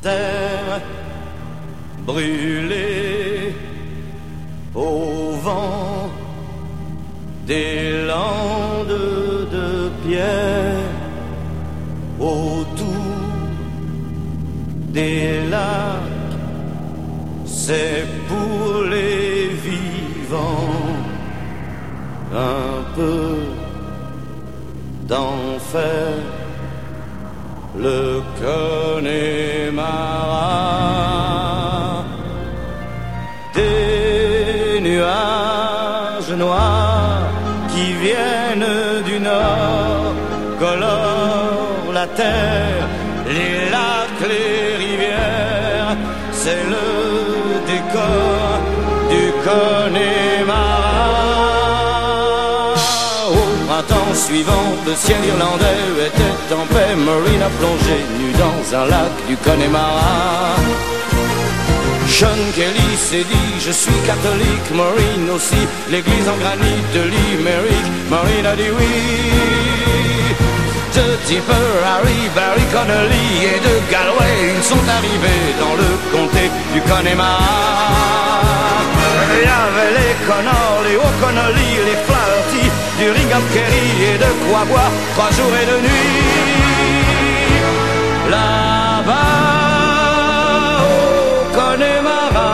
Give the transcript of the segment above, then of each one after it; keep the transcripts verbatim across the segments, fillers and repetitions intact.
terre brûlée au vent des landes de pierre, autour des lacs, c'est pour les vivants un peu d'enfer. Le Connemara, des nuages noirs qui viennent du nord colorent la terre, les lacs, les rivières, c'est le décor du Connemara. Printemps suivant, le ciel irlandais était en paix. Maureen a plongé nue dans un lac du Connemara. Sean Kelly s'est dit, je suis catholique. Maureen aussi, l'église en granit de Limerick. Maureen a dit oui. De Tipper, Harry, Barry Connolly et de Galway, ils sont arrivés dans le comté du Connemara. Il y avait les Connors, les O'Connolly, les Flaherty, du Ringham Kerry et de quoi boire trois jours et deux nuits. Là-bas au Connemara,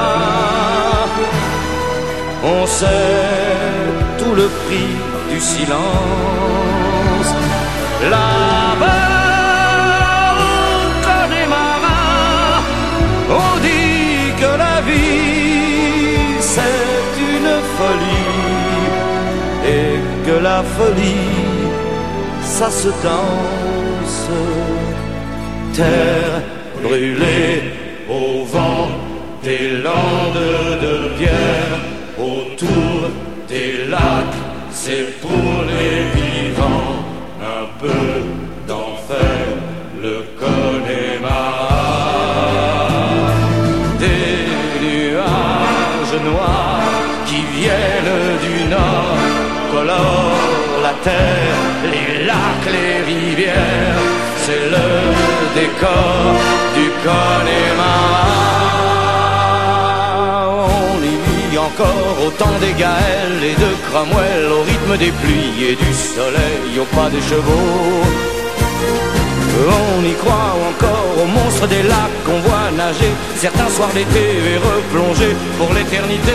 on sait tout le prix du silence. Là-bas au Connemara, on dit que la vie c'est une folie et que la folie ça se danse. Terre brûlée au vent des landes de pierre, autour des lacs, c'est pour les vivants un peu d'enfer, le Connemara. Des nuages noirs qui viennent du nord colorent la terre, les lacs, les rivières, c'est le décor du Connemara. On y vit encore au temps des Gaëls et de Cromwell, au rythme des pluies et du soleil, au pas des chevaux. On y croit encore aux monstres des lacs qu'on voit nager certains soirs d'été et replonger pour l'éternité.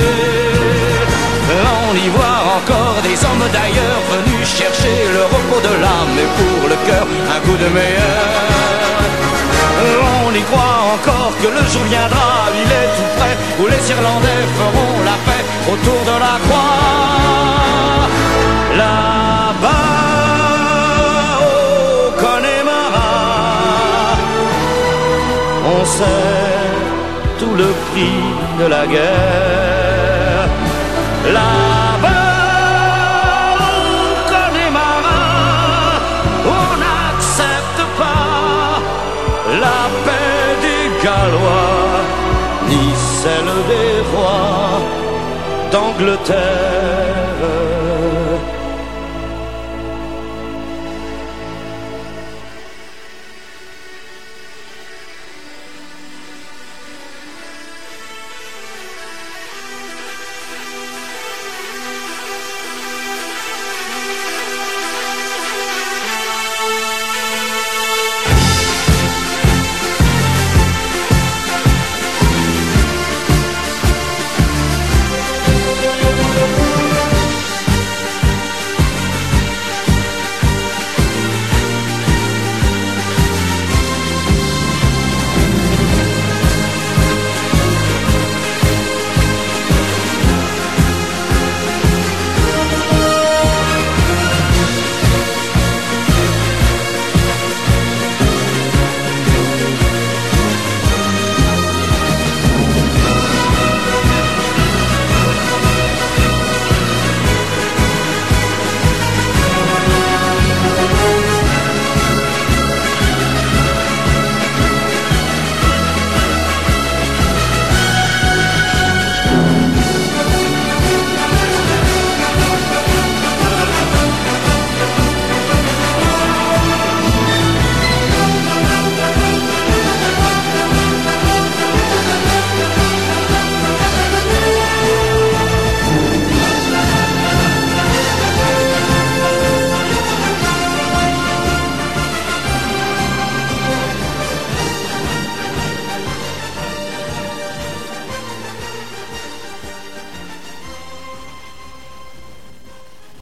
On y voit encore des hommes d'ailleurs venus chercher le repos de l'âme et pour le cœur un goût de meilleur. On y croit encore que le jour viendra, il est tout près, où les Irlandais feront la paix autour de la croix. Là-bas au Connemara, on sait tout le prix de la guerre. Là-bas au Connemara, on n'accepte pas la paix des Gallois, ni celle des rois d'Angleterre.